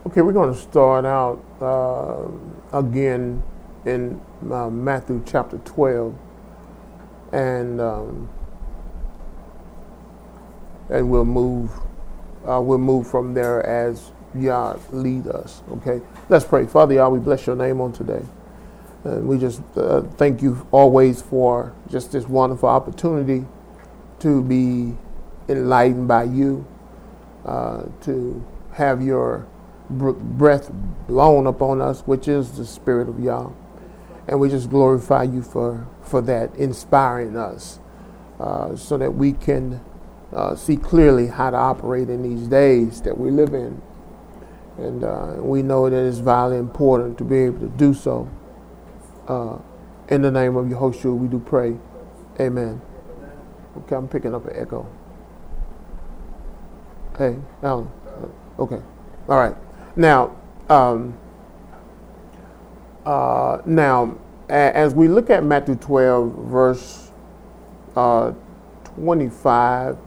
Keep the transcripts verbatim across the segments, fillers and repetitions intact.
Okay, we're going to start out uh, again in uh, Matthew chapter twelve, and um, and we'll move uh, we'll move from there as Yah lead us. Okay, let's pray. Father Yah, we bless your name on today, and we just uh, thank you always for just this wonderful opportunity to be enlightened by you, uh, to have your breath blown upon us, which is the Spirit of Yah. And we just glorify you for, for that, inspiring us uh, so that we can uh, see clearly how to operate in these days that we live in. And uh, we know that it's vitally important to be able to do so. Uh, in the name of Yehoshua, we do pray. Amen. Okay, I'm picking up an echo. Hey, Alan. Okay. All right. Now, um, uh, now, a- as we look at Matthew twelve, verse uh, twenty-five,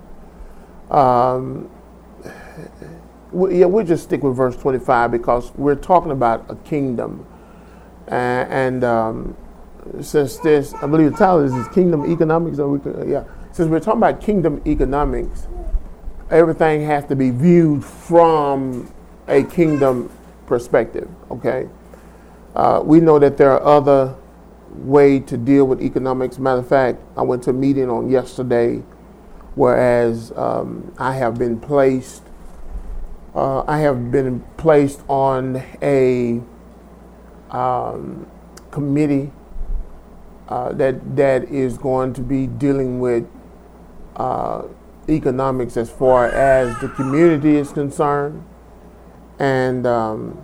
um, we, yeah, we'll just stick with verse twenty-five because we're talking about a kingdom, and, and um, since this, I believe the title is, is Kingdom Economics. Or we could, yeah, since we're talking about kingdom economics, everything has to be viewed from a kingdom perspective, okay? Uh, we know that there are other ways to deal with economics. Matter of fact, I went to a meeting on yesterday, whereas um, I have been placed, uh, I have been placed on a um, committee uh, that that is going to be dealing with uh, economics as far as the community is concerned. And um,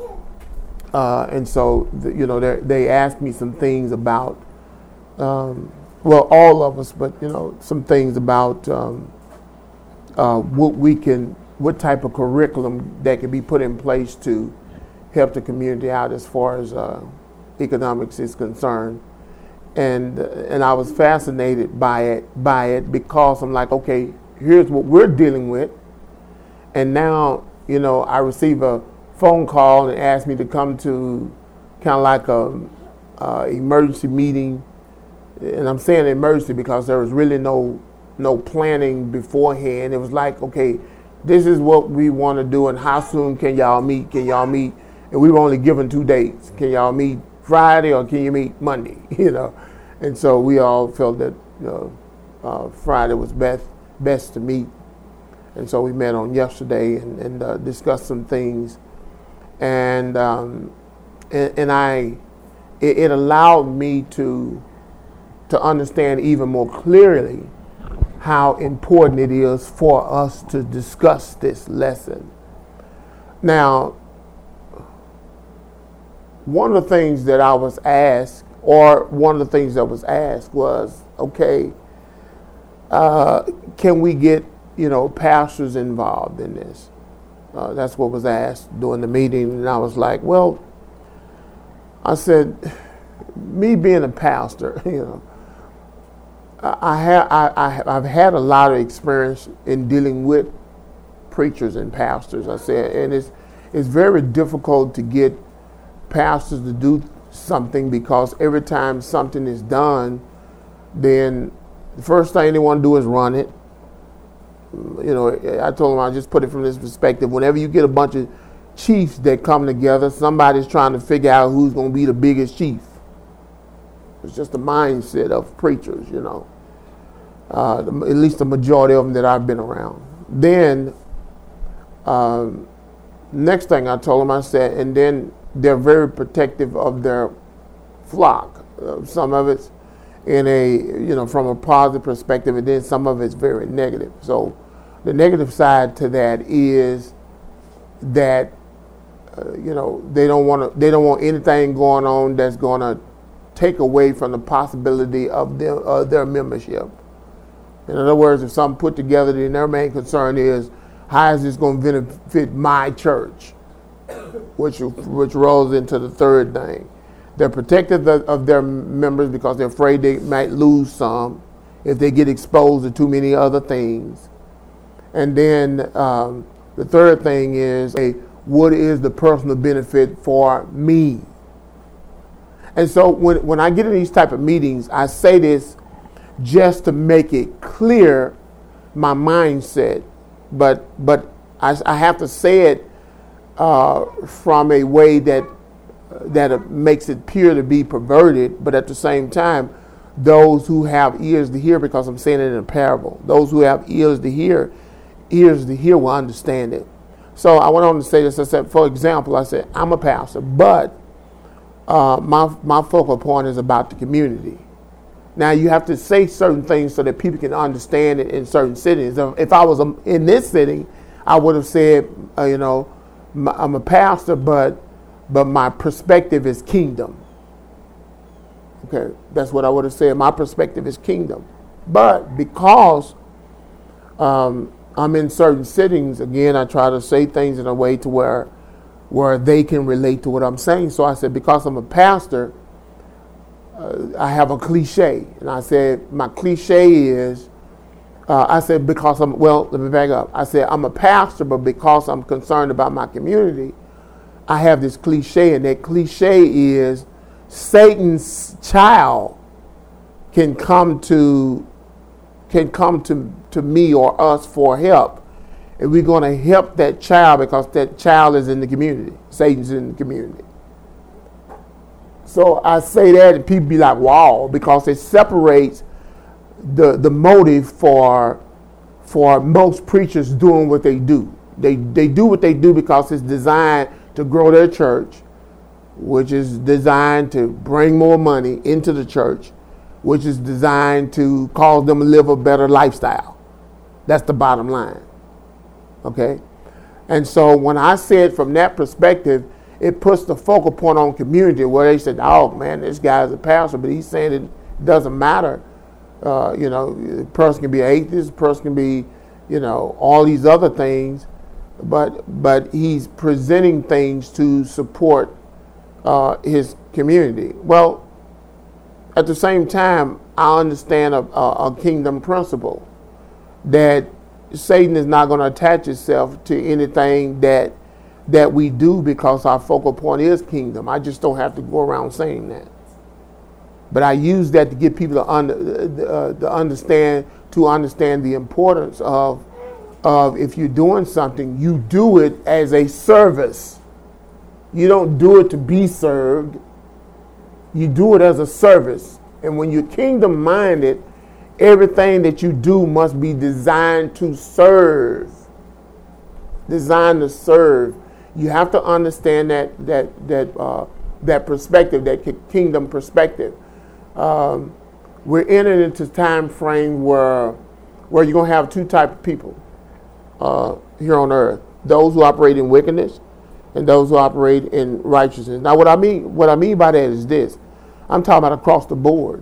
uh, and so, the, you know, they asked me some things about, um, well, all of us, but, you know, some things about um, uh, what we can, what type of curriculum that can be put in place to help the community out as far as uh, economics is concerned. And uh, and I was fascinated by it, by it because I'm like, okay, here's what we're dealing with, and now, you know, I receive a phone call and ask me to come to kind of like a uh, emergency meeting, and I'm saying emergency because there was really no no planning beforehand. It was like, okay, this is what we want to do, and how soon can y'all meet? Can y'all meet? And we were only given two dates. Can y'all meet Friday or can you meet Monday? You know, and so we all felt that, you know, uh, Friday was best best to meet. And so we met on yesterday and, and uh, discussed some things, and um, and, and I, it, it allowed me to to understand even more clearly how important it is for us to discuss this lesson. Now, one of the things that I was asked, or one of the things that was asked was, okay, uh, can we get, you know, pastors involved in this? Uh, that's what was asked during the meeting, and I was like, well, I said, me being a pastor, you know, I, I have I, I I've had a lot of experience in dealing with preachers and pastors. I said, and it's it's very difficult to get pastors to do something because every time something is done, then the first thing they want to do is run it. You know, I told them, I just put it from this perspective. Whenever you get a bunch of chiefs that come together, somebody's trying to figure out who's going to be the biggest chief. It's just the mindset of preachers, you know, uh, the, at least the majority of them that I've been around. Then, um, next thing I told them, I said, and then they're very protective of their flock. Uh, some of it's in a, you know, from a positive perspective, and then some of it's very negative. So the negative side to that is that, uh, you know, they don't want to, they don't want anything going on that's going to take away from the possibility of their, uh, their membership. In other words, if something put together, then their main concern is, how is this going to benefit my church? Which which rolls into the third thing. They're protective of their members because they're afraid they might lose some if they get exposed to too many other things. And then um, the third thing is, hey, what is the personal benefit for me. And so when, when I get in these type of meetings, I say this just to make it clear my mindset, but but I, I have to say it uh, from a way that that makes it appear to be perverted, but at the same time, those who have ears to hear, because I'm saying it in a parable, those who have ears to hear, ears to hear will understand it. So I went on to say this. I said, for example, I said, I'm a pastor, but uh, my my focal point is about the community. Now, you have to say certain things so that people can understand it in certain settings. If I was in this setting, I would have said, uh, you know, I'm a pastor, but but my perspective is kingdom. Okay, that's what I would have said. My perspective is kingdom. But because um, I'm in certain settings, again, I try to say things in a way to where where they can relate to what I'm saying. So I said, because I'm a pastor, uh, I have a cliche. And I said, my cliche is, uh, I said, because I'm, well, let me back up. I said, I'm a pastor, but because I'm concerned about my community, I have this cliche. And that cliche is, Satan's child can come to can come to, to me or us for help. And we're going to help that child because that child is in the community. Satan's in the community. So I say that and people be like, wow, because it separates the the motive for for most preachers doing what they do. They they do what they do because it's designed to grow their church, which is designed to bring more money into the church, which is designed to cause them to live a better lifestyle. That's the bottom line. Okay? And so when I say it from that perspective, it puts the focal point on community, where they said, oh man, this guy's a pastor, but he's saying it doesn't matter. Uh, you know, a person can be an atheist, a person can be, you know, all these other things, but but he's presenting things to support Uh, his community. Well, at the same time, I understand a, a, a kingdom principle that Satan is not going to attach itself to anything that that we do because our focal point is kingdom. I just don't have to go around saying that. But I use that to get people to, under, uh, to understand to understand the importance of of if you're doing something, you do it as a service. You don't do it to be served. You do it as a service. And when you're kingdom minded, everything that you do must be designed to serve. Designed to serve. You have to understand that that that uh, that perspective, that kingdom perspective. Um, we're entering into a time frame where where you're gonna have two types of people uh, here on earth: those who operate in wickedness, and those who operate in righteousness. Now, what I mean, what I mean by that is this: I'm talking about across the board.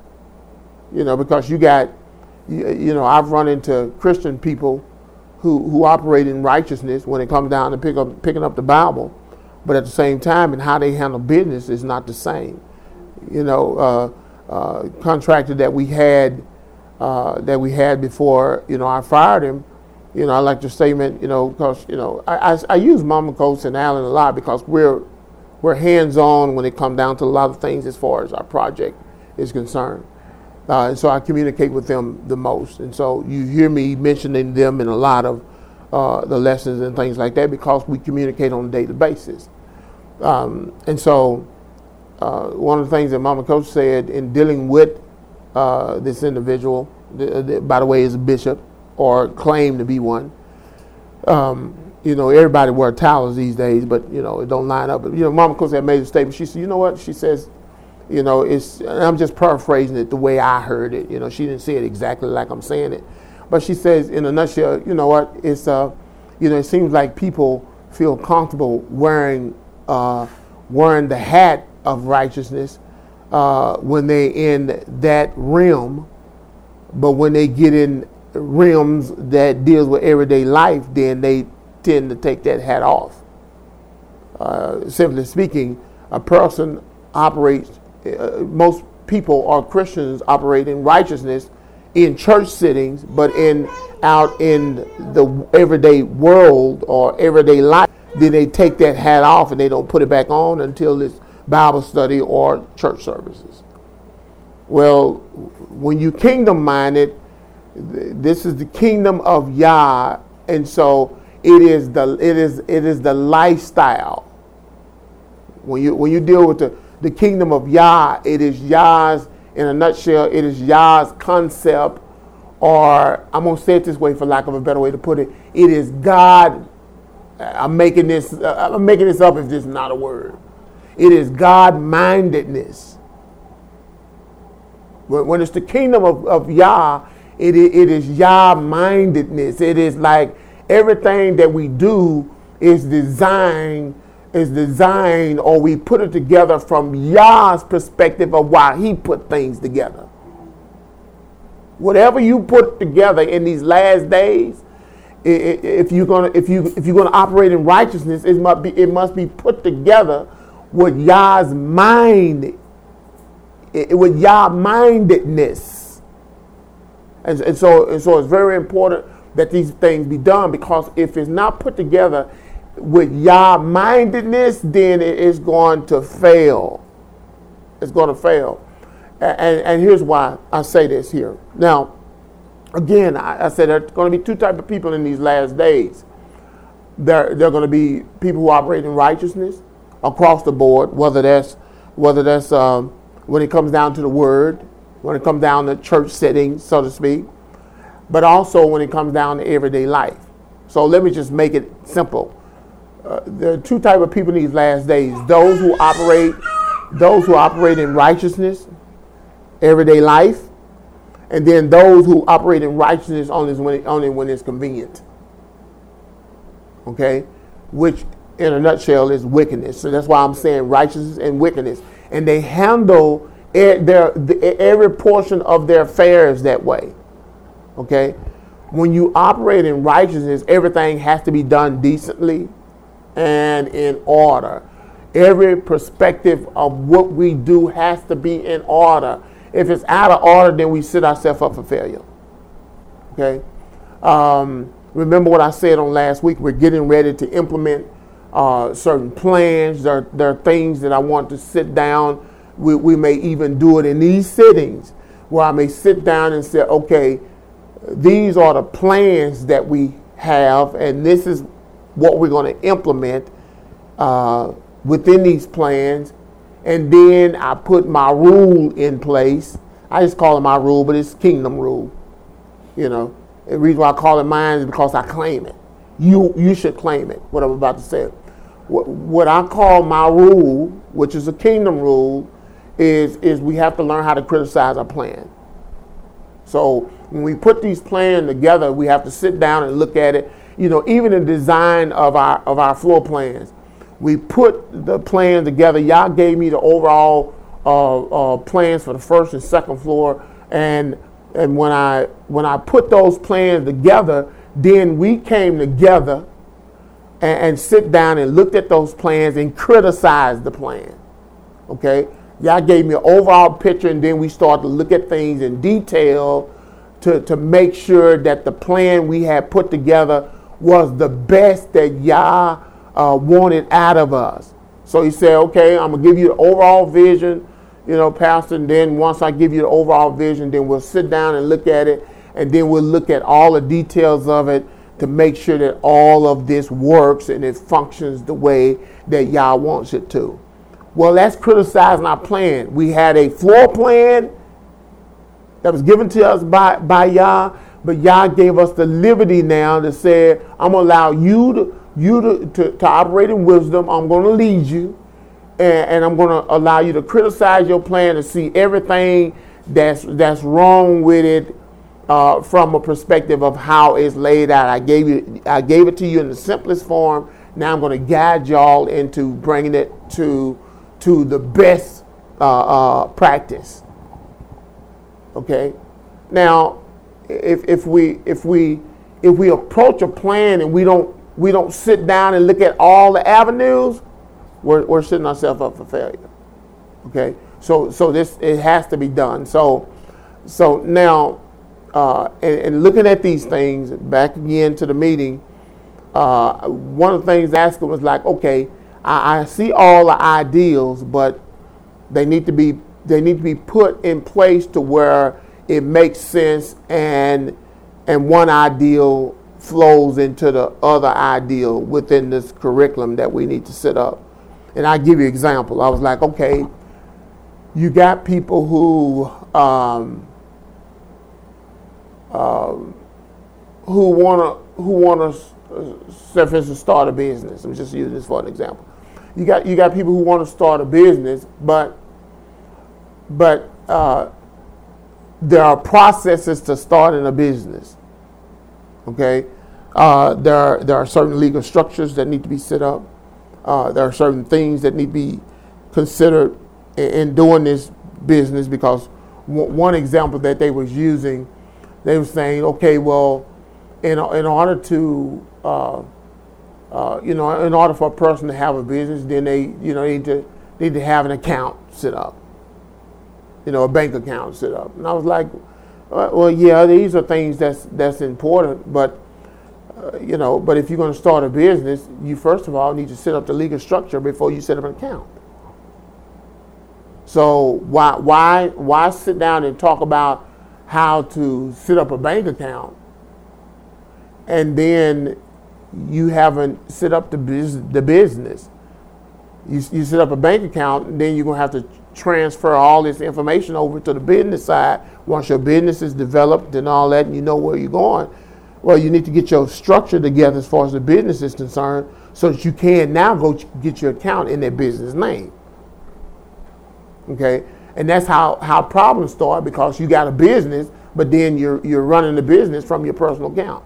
You know, because you got, you, you know, I've run into Christian people who who operate in righteousness when it comes down to pick up picking up the Bible, but at the same time, and how they handle business is not the same. You know, uh, uh, contractor that we had uh, that we had before, you know, I fired him. You know, I like the statement, you know, because, you know, I, I, I use Mama Coates and Allen a lot because we're we're hands-on when it comes down to a lot of things as far as our project is concerned. Uh, and so I communicate with them the most. And so you hear me mentioning them in a lot of uh, the lessons and things like that because we communicate on a daily basis. Um, and so uh, one of the things that Mama Coates said in dealing with uh, this individual, the, the, by the way, is a bishop, or claim to be one. Um, you know, everybody wear towels these days, but, you know, it don't line up. But, you know, Mama Coates had made a statement. She said, you know what? She says, you know, it's, and I'm just paraphrasing it the way I heard it. You know, she didn't say it exactly like I'm saying it. But she says, in a nutshell, you know what? It's, uh, you know, it seems like people feel comfortable wearing, uh, wearing the hat of righteousness uh, when they're in that realm. But when they get in realms that deals with everyday life, then they tend to take that hat off. Uh, simply speaking, a person operates, uh, most people or Christians operate in righteousness in church sittings, but in out in the everyday world or everyday life, then they take that hat off and they don't put it back on until it's Bible study or church services. Well, when you kingdom minded, this is the kingdom of Yah, and so it is the it is it is the lifestyle. When you when you deal with the, the kingdom of Yah, it is Yah's, in a nutshell, it is Yah's concept, or I'm gonna say it this way for lack of a better way to put it, it is God. I'm making this uh, I'm making this up if this is not a word. It is God-mindedness. When, when it's the kingdom of, of Yah, it, it is Yah-mindedness. It is like everything that we do is designed, is designed, or we put it together from Yah's perspective of why He put things together. Whatever you put together in these last days, if you're gonna if you if you're gonna operate in righteousness, it must be it must be put together with Yah's mind, with Yah mindedness, and, and so and so it's very important that these things be done, because if it's not put together with Yah mindedness, then it is going to fail. It's going to fail, and, and, and here's why I say this here now. Again, I, I said there's going to be two types of people in these last days. There, there are going to be people who operate in righteousness across the board, whether that's whether that's um, when it comes down to the word, when it comes down to church settings, so to speak, but also when it comes down to everyday life. So let me just make it simple. Uh, there are two types of people in these last days: those who operate, those who operate in righteousness, everyday life. And then those who operate in righteousness only when, only when it's convenient. Okay? Which, in a nutshell, is wickedness. So that's why I'm saying righteousness and wickedness. And they handle their, every portion of their affairs that way. Okay? When you operate in righteousness, everything has to be done decently and in order. Every perspective of what we do has to be in order. If it's out of order, then we set ourselves up for failure. Okay? Um, remember what I said on last week. We're getting ready to implement uh, certain plans. There, there are things that I want to sit down. We, we may even do it in these sittings where I may sit down and say, okay, these are the plans that we have, and this is what we're going to implement uh, within these plans. And then I put my rule in place. I just call it my rule, but it's kingdom rule. You know, the reason why I call it mine is because I claim it. You you should claim it, what I'm about to say. What, what I call my rule, which is a kingdom rule, is, is we have to learn how to criticize our plan. So when we put these plans together, we have to sit down and look at it. You know, even the design of our of our floor plans. We put the plan together. Y'all gave me the overall uh, uh, plans for the first and second floor, and and when I when I put those plans together, then we came together and, and sit down and looked at those plans and criticized the plan. Okay, y'all gave me an overall picture, and then we started to look at things in detail to to make sure that the plan we had put together was the best that y'all Uh, wanted out of us. So he said, okay, I'm going to give you the overall vision, you know, Pastor, and then once I give you the overall vision, then we'll sit down and look at it, and then we'll look at all the details of it to make sure that all of this works and it functions the way that Yah wants it to. Well, that's criticizing our plan. We had a floor plan that was given to us by, by Yah, but Yah gave us the liberty now to say, I'm going to allow you to You to, to, to operate in wisdom. I'm going to lead you, and, and I'm going to allow you to criticize your plan to see everything that's that's wrong with it uh, from a perspective of how it's laid out. I gave you, I gave it to you in the simplest form. Now I'm going to guide y'all into bringing it to to the best uh, uh, practice. Okay. Now, if if we if we if we approach a plan and we don't we don't sit down and look at all the avenues, we're, we're setting ourselves up for failure. Okay, so so this it has to be done. So so now, uh, and, and looking at these things, back again to the meeting, uh, one of the things I asked him was like, okay, I, I see all the ideals, but they need to be they need to be put in place to where it makes sense, and and one ideal flows into the other ideal within this curriculum that we need to set up. And I give you an example. I was like, okay, you got people who um, uh, who wanna who wanna say, for instance, start a business. I'm just using this for an example. You got you got people who want to start a business, but but uh, there are processes to starting a business. Okay, uh, there are, there are certain legal structures that need to be set up. Uh, there are certain things that need to be considered in, in doing this business, because w- one example that they was using, they were saying, okay, well, in in order to uh, uh, you know, in order for a person to have a business, then they you know need to need to have an account set up. You know, a bank account set up. And I was like, well, yeah, these are things that's that's important, but uh, you know, but if you're going to start a business, you first of all need to set up the legal structure before you set up an account. So why why why sit down and talk about how to set up a bank account, and then you haven't set up the business? The business. You you set up a bank account, and then you're gonna have to transfer all this information over to the business side. Once your business is developed and all that, and you know where you're going, well, you need to get your structure together as far as the business is concerned, so that you can now go get your account in that business name. Okay, and that's how, how problems start, because you got a business, but then you're you're running the business from your personal account.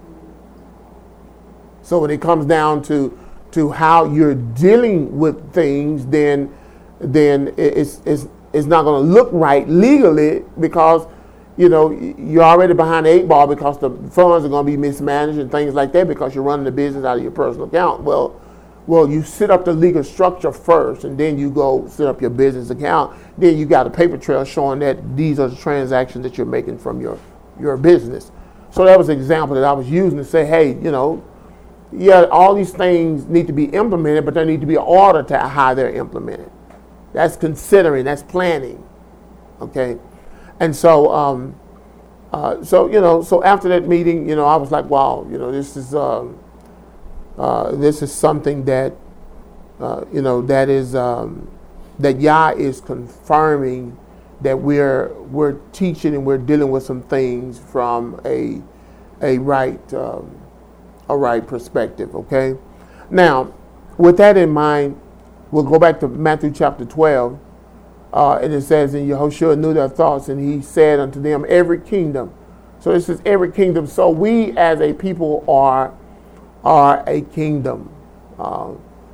So when it comes down to to how you're dealing with things, then then it's it's it's not going to look right legally, because you know you're already behind the eight ball, because the funds are going to be mismanaged and things like that, because you're running the business out of your personal account. Well, well, you set up the legal structure first, and then you go set up your business account. Then you got a paper trail showing that these are the transactions that you're making from your your business. So that was an example that I was using to say, hey, you know, yeah, all these things need to be implemented, but there need to be an order to how they're implemented. That's considering, that's planning, okay? And so, um, uh, so you know, so after that meeting, you know, I was like, wow, you know, this is um, uh, this is something that, uh, you know, that is um, that Yah is confirming that we're we're teaching and we're dealing with some things from a a right um, a right perspective, okay? Now, with that in mind, we'll go back to Matthew chapter twelve, uh, and it says, and Yehoshua knew their thoughts, and he said unto them, every kingdom. So this is every kingdom. So we as a people are, are a kingdom. Uh,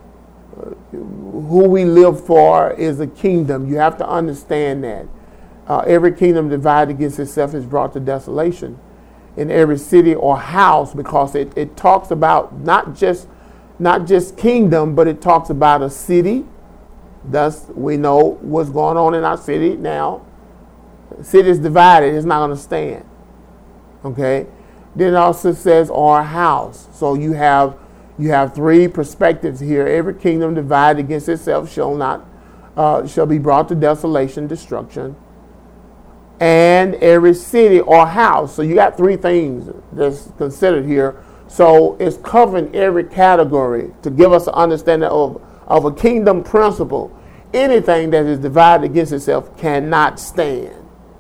who we live for is a kingdom. You have to understand that. Uh, every kingdom divided against itself is brought to desolation. In every city or house, because it, it talks about not just not just kingdom, but it talks about a city. Thus, we know what's going on in our city now. City is divided; it's not going to stand. Okay. Then it also says or a house. So you have you have three perspectives here. Every kingdom divided against itself shall not uh, shall be brought to desolation, destruction. And every city or house. So you got three things that's considered here. So it's covering every category to give us an understanding of, of a kingdom principle. Anything that is divided against itself cannot stand.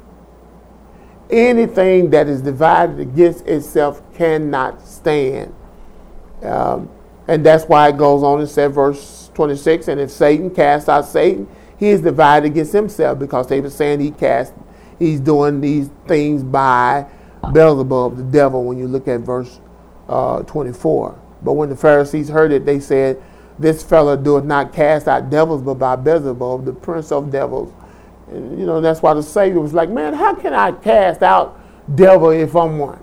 Anything that is divided against itself cannot stand. Um, and that's why it goes on and said, verse twenty-six, and if Satan cast out Satan, he is divided against himself, because they were saying he cast He's doing these things by Beelzebub, the devil, when you look at verse uh, twenty-four. But when the Pharisees heard it, they said, this fellow doeth not cast out devils, but by Beelzebub, the prince of devils. And, you know, that's why the Savior was like, man, how can I cast out devil if I'm one?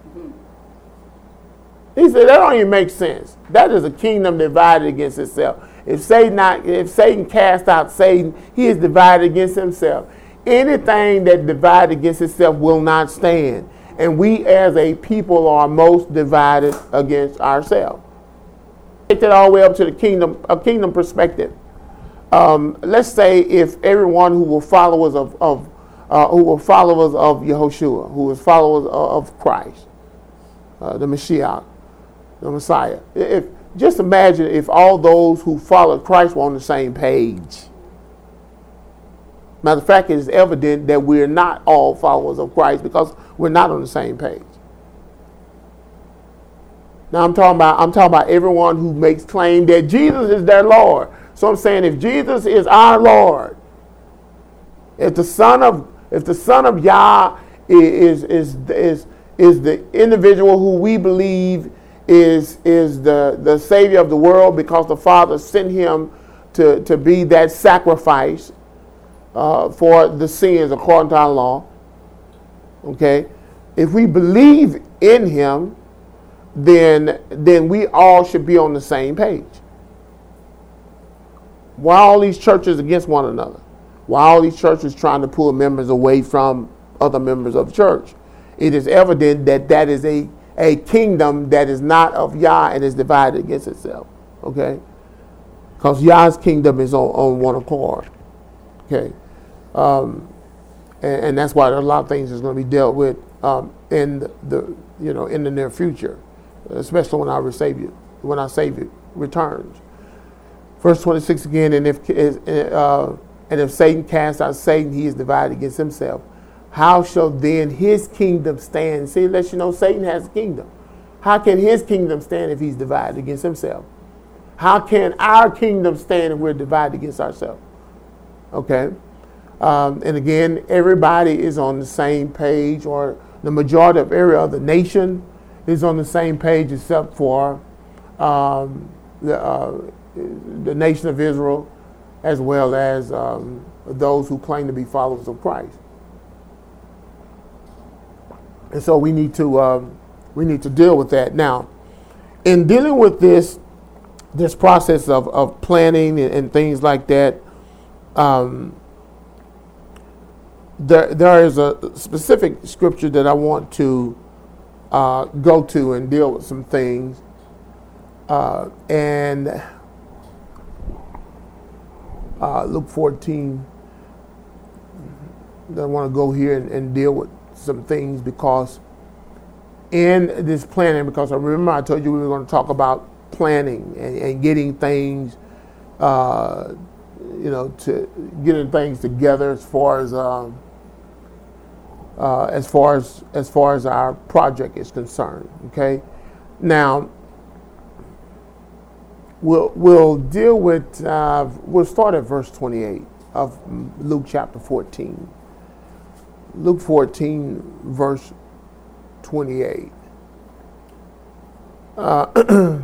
He said, that don't even make sense. That is a kingdom divided against itself. If Satan, not, if Satan cast out Satan, he is divided against himself. Anything that divides against itself will not stand. and we as a people are most divided against ourselves. Take that all the way up to the kingdom, a kingdom perspective. Um, let's say if everyone who were followers of, of uh, who were followers of Yehoshua, who was followers of, of Christ, uh, the Mashiach, the Messiah. If just imagine if all those who followed Christ were on the same page. Matter of fact, it is evident that we're not all followers of Christ because we're not on the same page. Now I'm talking about I'm talking about everyone who makes claim that Jesus is their Lord. So I'm saying if Jesus is our Lord, if the Son of if the Son of Yah is is is is the individual who we believe is is the, the Savior of the world because the Father sent him to, to be that sacrifice uh, for the sins according to our law. Okay? If we believe in him, then then we all should be on the same page. Why are all these churches against one another? Why are all these churches trying to pull members away from other members of the church? It is evident that that is a, a kingdom that is not of Yah and is divided against itself. Okay? Because Yah's kingdom is on, on one accord. Okay? Um, and, and that's why there are a lot of things that's going to be dealt with um, in the, the you know in the near future, especially when our Savior when our Savior returns. Verse twenty-six again, and if uh, and if Satan casts out Satan, he is divided against himself. How shall then his kingdom stand? See, it lets you know Satan has a kingdom. How can his kingdom stand if he's divided against himself? How can our kingdom stand if we're divided against ourselves? Okay. Um, and again, everybody is on the same page, or the majority of every other nation is on the same page except for um, the, uh, the nation of Israel, as well as um, those who claim to be followers of Christ. And so we need to um, we need to deal with that. Now, in dealing with this this process of, of planning and, and things like that, um, there there is a specific scripture that I want to uh, go to and deal with some things, uh, and uh, Luke fourteen. I want to go here and, and deal with some things, because in this planning, because I remember I told you we were going to talk about planning and, and getting things, uh, you know, to getting things together as far as um, uh, as far as as far as our project is concerned. Okay, now we'll we'll deal with uh, we'll start at verse twenty-eight of Luke chapter fourteen. Luke fourteen, verse twenty-eight. Uh,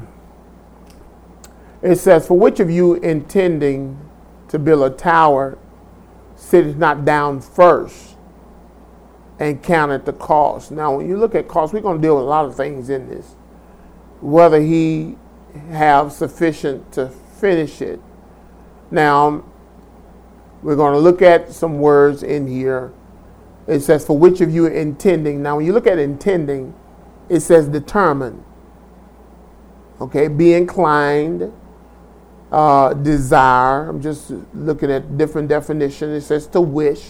it says, "For which of you intending to build a tower sitteth not down first and counteth the cost?" Now, when you look at cost, we're going to deal with a lot of things in this. Whether he have sufficient to finish it. Now, we're going to look at some words in here. It says, "For which of you intending." Now, when you look at intending, it says determine. Okay, be inclined, uh, desire. I'm just looking at different definitions. It says to wish,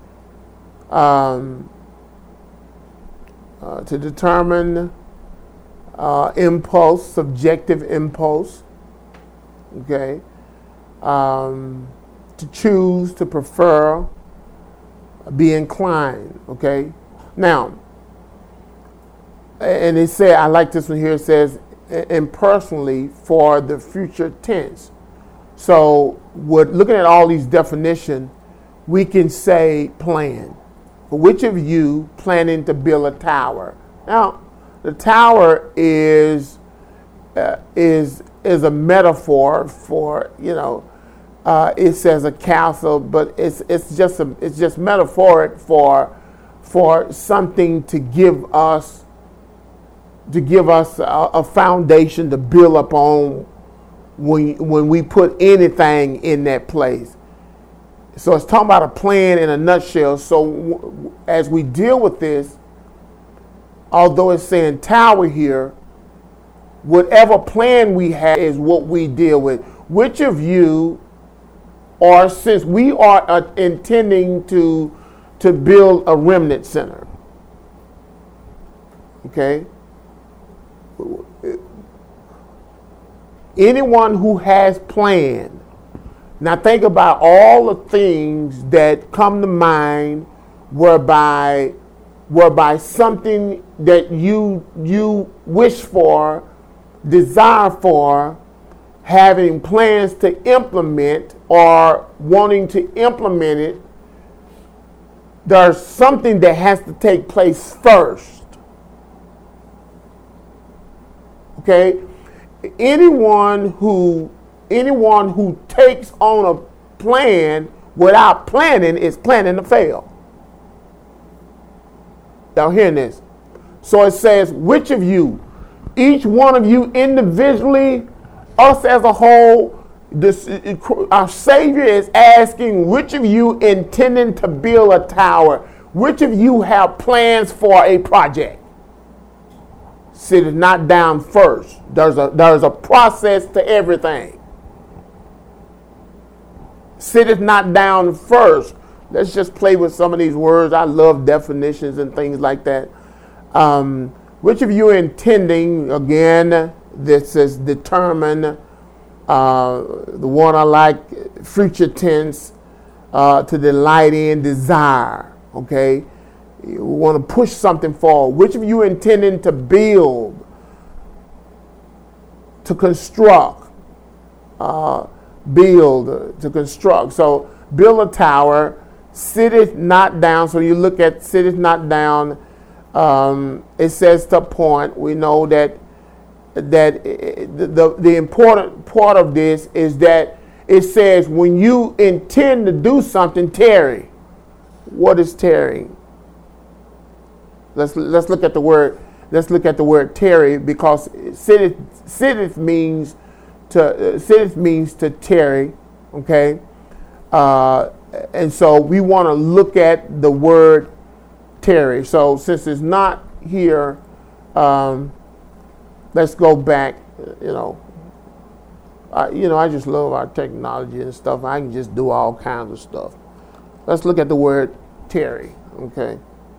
um, uh, to determine, uh, impulse, subjective impulse. Okay, um, to choose, to prefer. Be inclined, okay? Now, and it said, I like this one here, it says, impersonally for the future tense. So, with looking at all these definitions, we can say plan. For which of you planning to build a tower? Now, the tower is uh, is is a metaphor for, you know, Uh, it says a castle, but it's it's just a, it's just metaphoric for for something to give us to give us a, a foundation to build upon when when we put anything in that place. So it's talking about a plan in a nutshell. So w- as we deal with this, although it's saying tower here, whatever plan we have is what we deal with. Which of you, or since we are uh, intending to to build a remnant center, okay? Anyone who has planned. Now think about all the things that come to mind whereby whereby something that you you wish for, desire for, having plans to implement or wanting to implement it, there's something that has to take place first. Okay? Anyone who anyone who takes on a plan without planning is planning to fail. Y'all hearing this? So it says, which of you, each one of you individually, us as a whole, this, our Savior is asking, which of you intending to build a tower? Which of you have plans for a project? Sit it not down first. There's a there's a process to everything. Sit it not down first. Let's just play with some of these words. I love definitions and things like that. Um, which of you intending, again, this is determine, uh, the one I like, future tense, uh, to delight in, desire, okay? You want to push something forward. Which of you intending to build, to construct, uh, build, uh, to construct. So build a tower, sitteth not down. So you look at sitteth not down. Um, it says to point. We know that that the, the the important part of this is that it says when you intend to do something, tarry. What is tarrying? Let's let's look at the word. Let's look at the word tarry, because sitteth sitteth means to uh, sitteth means to tarry. Okay, uh, and so we want to look at the word tarry. So since it's not here, um, let's go back. You know, I, you know I just love our technology and stuff. I can just do all kinds of stuff. Let's look at the word tarry. Okay.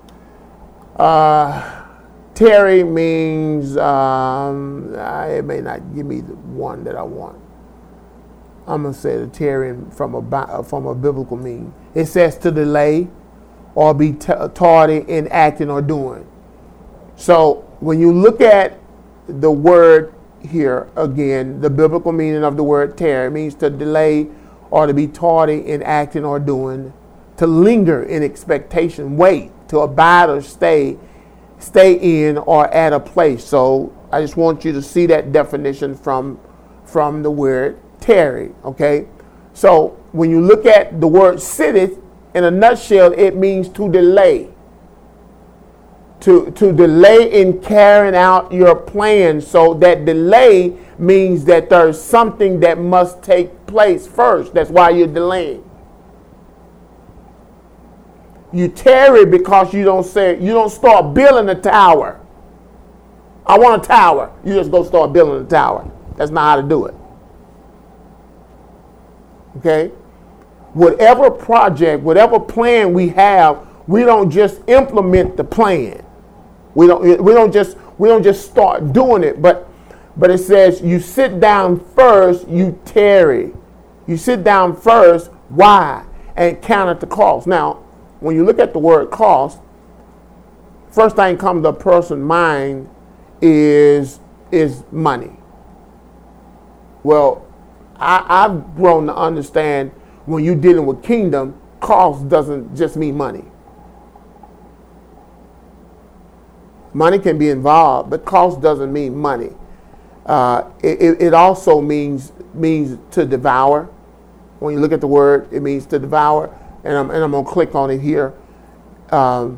Uh, tarry means, um, it may not give me the one that I want. I'm going to say the tarry from a, from a biblical meaning. It says to delay or be t- tardy in acting or doing. So when you look at the word here, again, the biblical meaning of the word tarry means to delay or to be tardy in acting or doing, to linger in expectation, wait, to abide or stay, stay in or at a place. So I just want you to see that definition from, from the word tarry, okay? So when you look at the word sitteth, in a nutshell, it means to delay. To, to delay in carrying out your plan. So that delay means that there's something that must take place first. That's why you're delaying. You tarry because you don't say you don't start building a tower. I want a tower. You just go start building a tower. That's not how to do it. Okay? Whatever project, whatever plan we have, we don't just implement the plan. We don't we don't just we don't just start doing it, but but it says you sit down first, you tarry. You sit down first, why? And count at the cost. Now, when you look at the word cost, first thing comes to a person's mind is is money. Well, I, I've grown to understand when you're dealing with kingdom, cost doesn't just mean money. Money can be involved, but cost doesn't mean money. Uh, it, it also means means to devour. When you look at the word, it means to devour. And I'm, and I'm going to click on it here. Um,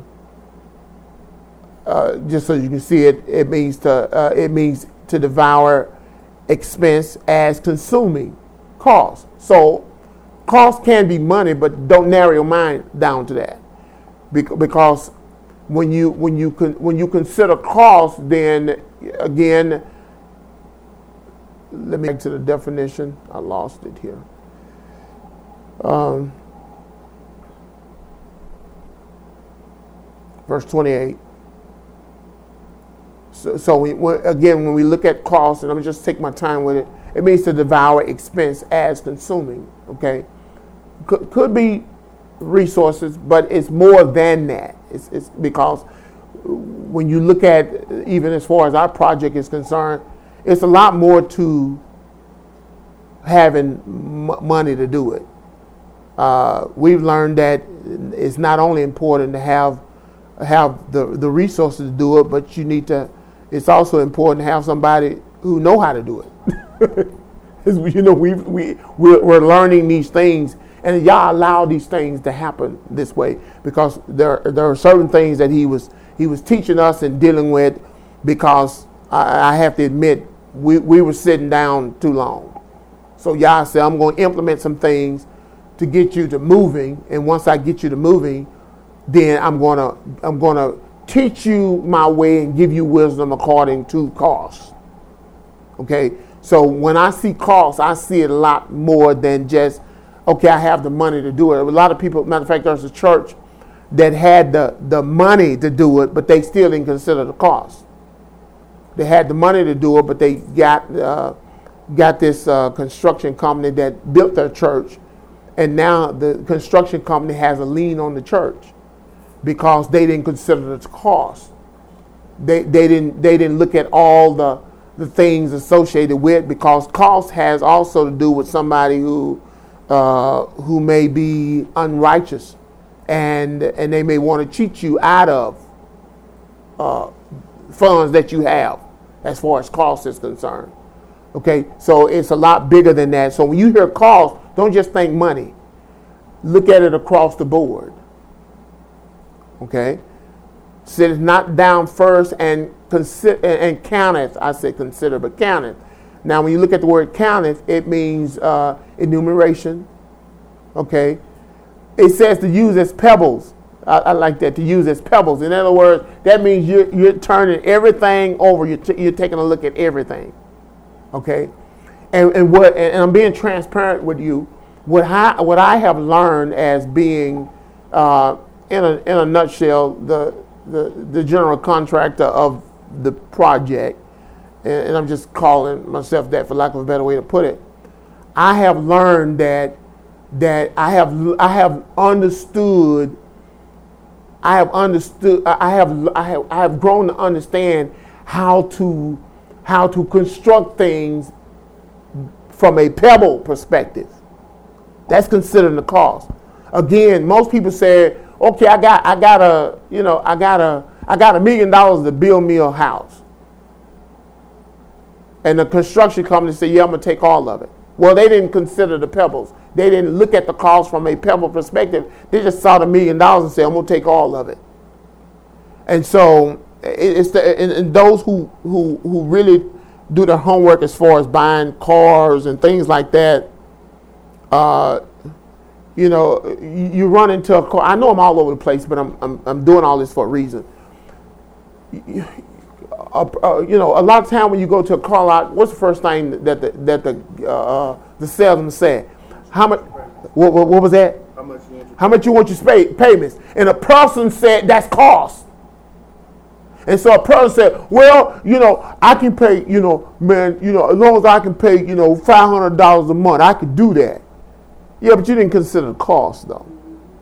uh, just so you can see it, it means to uh, it means to devour expense as consuming cost. So cost can be money, but don't narrow your mind down to that. Because when you when you con, when you consider cost, then again, let me back to the definition. I lost it here. Um, verse twenty-eight. So, so we, again, when we look at cost, and I'm just take my time with it, it means to devour expense as consuming. Okay, could, could be resources, but it's more than that. It's, it's because when you look at, even as far as our project is concerned, it's a lot more to having m- money to do it. Uh, we've learned that it's not only important to have have the, the resources to do it, but you need to, it's also important to have somebody who know how to do it. You know, we we we're, we're learning these things, and y'all allow these things to happen this way because there there are certain things that he was he was teaching us and dealing with, because I, I have to admit we we were sitting down too long. So y'all said, I'm going to implement some things to get you to moving, and once I get you to moving, then I'm gonna I'm gonna teach you my way and give you wisdom according to cost. Okay, so when I see cost, I see it a lot more than just, okay, I have the money to do it. A lot of people, matter of fact, there's a church that had the, the money to do it, but they still didn't consider the cost. They had the money to do it, but they got uh, got this uh, construction company that built their church, and now the construction company has a lien on the church, because they didn't consider the cost. They they didn't they didn't look at all the the things associated with, because cost has also to do with somebody who uh, who may be unrighteous, and and they may want to cheat you out of uh, funds that you have, as far as cost is concerned. Okay, so it's a lot bigger than that. So when you hear cost, don't just think money. Look at it across the board. Okay, sit it not down first and consider and counteth. I said consider, but counteth. Now, when you look at the word counteth, it means uh, enumeration. Okay, it says to use as pebbles. I, I like that, to use as pebbles. In other words, that means you're you're turning everything over. You're t- you're taking a look at everything. Okay, and and what and I'm being transparent with you. What I what I have learned as being uh, in a in a nutshell, the, the the general contractor of the project, and, and I'm just calling myself that for lack of a better way to put it. I have learned that that I have I have understood. I have understood. I have I have I have grown to understand how to how to construct things from a pebble perspective. That's considering the cost. Again, most people say, okay, I got, I got a, you know, I got a, I got a million dollars to build me a house. And the construction company said, yeah, I'm gonna take all of it. Well, they didn't consider the pebbles. They didn't look at the cost from a pebble perspective. They just saw the million dollars and said, I'm gonna take all of it. And so it's the, and, and those who, who, who really do their homework as far as buying cars and things like that, uh, you know, you, you run into a car. I know I'm all over the place, but I'm I'm, I'm doing all this for a reason. You, uh, uh, you know, a lot of time when you go to a car lot, what's the first thing that the that the uh, the salesman said? How much? What, what, what was that? How much you want? How much you want your pay, payments? And a person said that's cost. And so a person said, well, you know, I can pay, you know, man, you know, as long as I can pay, you know, five hundred dollars a month, I could do that. Yeah, but you didn't consider the cost, though.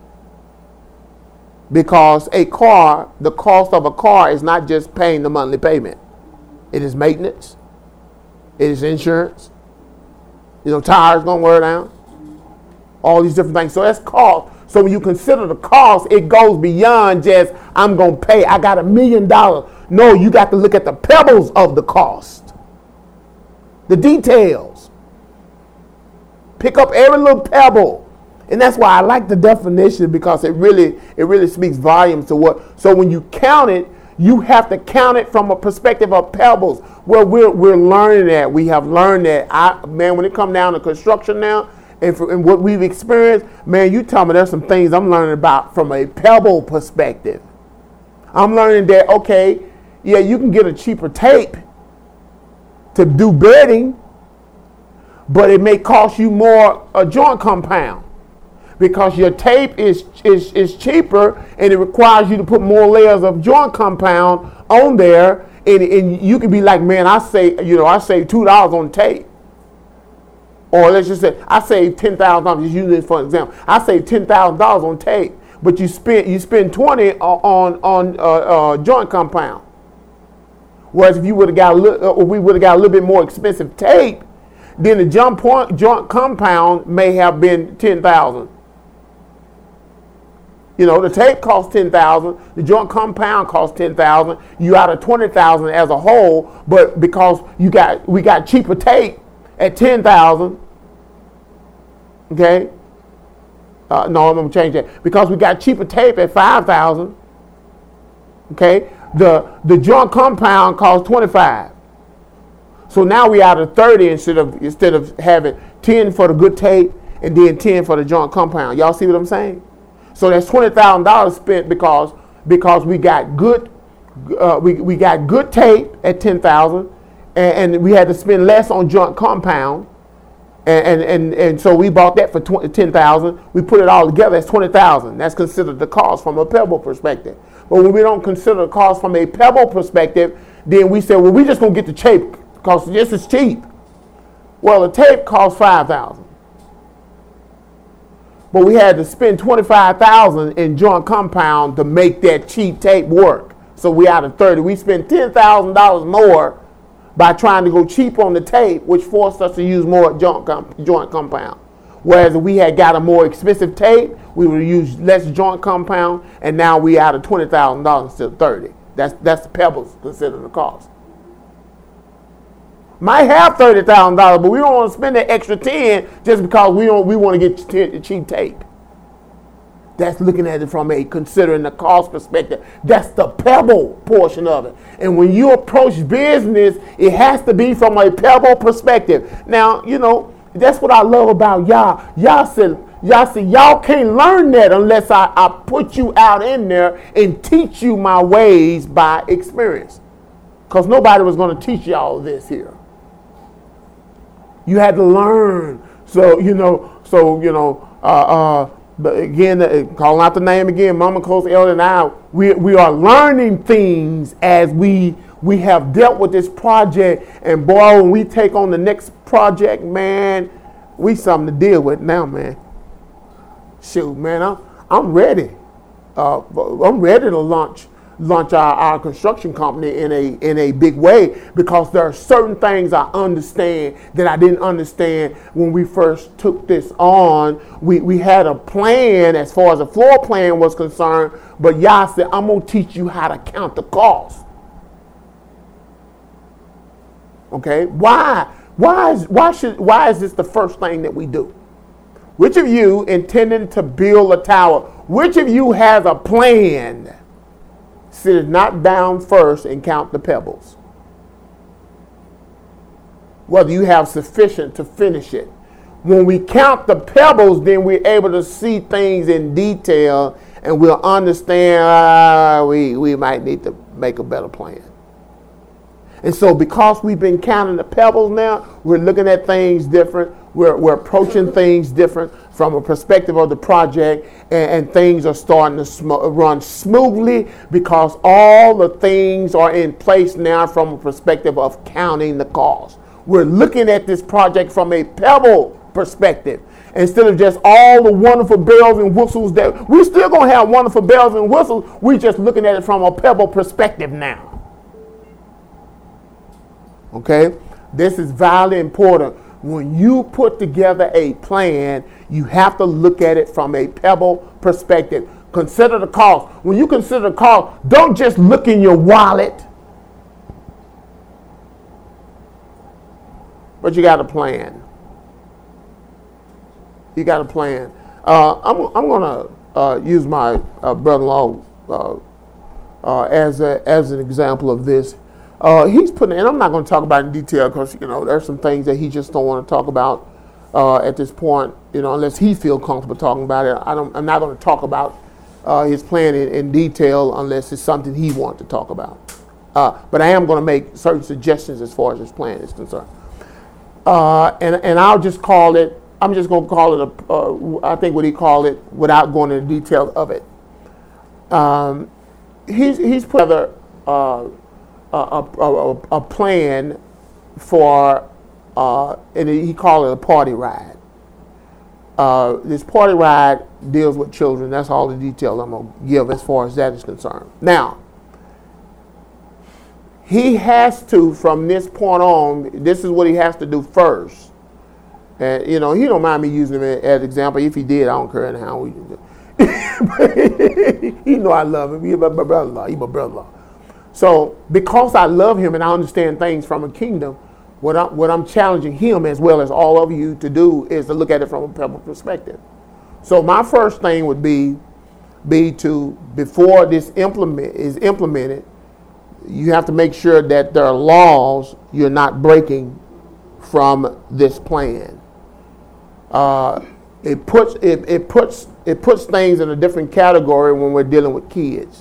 Because a car, the cost of a car is not just paying the monthly payment. It is maintenance. It is insurance. You know, tires going to wear down. All these different things. So that's cost. So when you consider the cost, it goes beyond just, I'm going to pay. I got a million dollars. No, you got to look at the pebbles of the cost. The details. Pick up every little pebble. And that's why I like the definition, because it really it really speaks volumes to what. So when you count it, you have to count it from a perspective of pebbles. Well, we're we're learning that. We have learned that. I man, when it comes down to construction now, and, for, and what we've experienced, man, you tell me there's some things I'm learning about from a pebble perspective. I'm learning that, okay, yeah, you can get a cheaper tape to do bedding, but it may cost you more a joint compound because your tape is, is, is cheaper and it requires you to put more layers of joint compound on there. And, and you can be like, man, I say, you know, I save two dollars on tape. Or let's just say, I save ten thousand dollars, just use this for example. I save ten thousand dollars on tape, but you spend you spend twenty on, on uh, uh, joint compound. Whereas if you would have got a little, uh, we would have got a little bit more expensive tape, then the joint, point, joint compound may have been ten thousand dollars. You know, the tape costs ten thousand dollars, the joint compound costs ten thousand dollars, you out of twenty thousand dollars as a whole, but because you got we got cheaper tape at ten thousand dollars, okay? Uh, no, I'm going to change that. Because we got cheaper tape at five thousand dollars, okay? The the joint compound costs twenty-five dollars. So now we out of thirty instead of instead of having ten for the good tape and then ten for the joint compound. Y'all see what I'm saying? So that's twenty thousand dollars spent because because we got good uh, we, we got good tape at ten thousand dollars and, and we had to spend less on joint compound and and, and, and so we bought that for ten thousand dollars. We put it all together, that's twenty thousand dollars. That's considered the cost from a Pebble perspective. But when we don't consider the cost from a Pebble perspective, then we say, well, we just gonna get the tape because this is cheap. Well, the tape costs five thousand dollars. But we had to spend twenty-five thousand dollars in joint compound to make that cheap tape work. So we out of thirty. We spent ten thousand dollars more by trying to go cheap on the tape, which forced us to use more joint, comp- joint compound. Whereas if we had got a more expensive tape, we would use less joint compound, and now we out of twenty thousand dollars instead of thirty. That's that's the Pebbles considered the cost. Might have thirty thousand dollars, but we don't want to spend that extra ten just because we don't we want to get t- cheap tape. That's looking at it from a considering the cost perspective. That's the Pebble portion of it. And when you approach business, it has to be from a Pebble perspective. Now, you know, that's what I love about y'all. Y'all said, y'all said, y'all can't learn that unless I, I put you out in there and teach you my ways by experience. Because nobody was going to teach y'all this here. You had to learn. So, you know, so, you know, uh, uh, but again, uh, calling out the name again, Mama Close, Elder, and I, we, we are learning things as we we have dealt with this project. And boy, when we take on the next project, man, we something to deal with now, man. Shoot, man, I'm, I'm ready. Uh, I'm ready to launch launch our, our construction company in a in a big way because there are certain things I understand that I didn't understand when we first took this on. We we had a plan as far as the floor plan was concerned, but Yah said, I'm gonna teach you how to count the cost. Okay, why? Why is why should why is this the first thing that we do? Which of you intending to build a tower? Which of you has a plan? Sit not down first and count the pebbles. Whether you have sufficient to finish it. When we count the pebbles, then we're able to see things in detail and we'll understand uh, we, we might need to make a better plan. And so because we've been counting the pebbles now, we're looking at things different. We're, we're approaching things different from a perspective of the project, and, and things are starting to sm- run smoothly because all the things are in place now from a perspective of counting the cost. We're looking at this project from a Pebble perspective instead of just all the wonderful bells and whistles that we're still going to have wonderful bells and whistles. We're just looking at it from a Pebble perspective now. Okay, this is vitally important. When you put together a plan, you have to look at it from a Pebble perspective. Consider the cost. When you consider the cost, don't just look in your wallet, but you got a plan. You got a plan. Uh, I'm, I'm going to uh, use my uh, brother-in-law uh, uh, as a, as an example of this. Uh, he's putting, and I'm not going to talk about it in detail because, you know, there's some things that he just don't want to talk about uh, at this point, you know, unless he feels comfortable talking about it. I don't, I'm not going to talk about uh, his plan in, in detail unless it's something he wants to talk about. Uh, but I am going to make certain suggestions as far as his plan is concerned. Uh, and, and I'll just call it, I'm just going to call it, a, uh, I think what he called it, without going into detail of it. Um, he's, he's put together uh, a, a, a, a plan for, uh, and he called it a party ride. Uh, this party ride deals with children. That's all the detail I'm going to give as far as that is concerned. Now, he has to, from this point on, this is what he has to do first. And, you know, he don't mind me using him as an example. If he did, I don't care anyhow. He know I love him. He's my brother-in-law. He's my brother-in-law. So, because I love him and I understand things from a kingdom, what I'm, what I'm challenging him as well as all of you to do is to look at it from a pebble perspective. So, my first thing would be, be to, before this implement is implemented, you have to make sure that there are laws you're not breaking from this plan. Uh, it puts it, it puts it puts things in a different category when we're dealing with kids.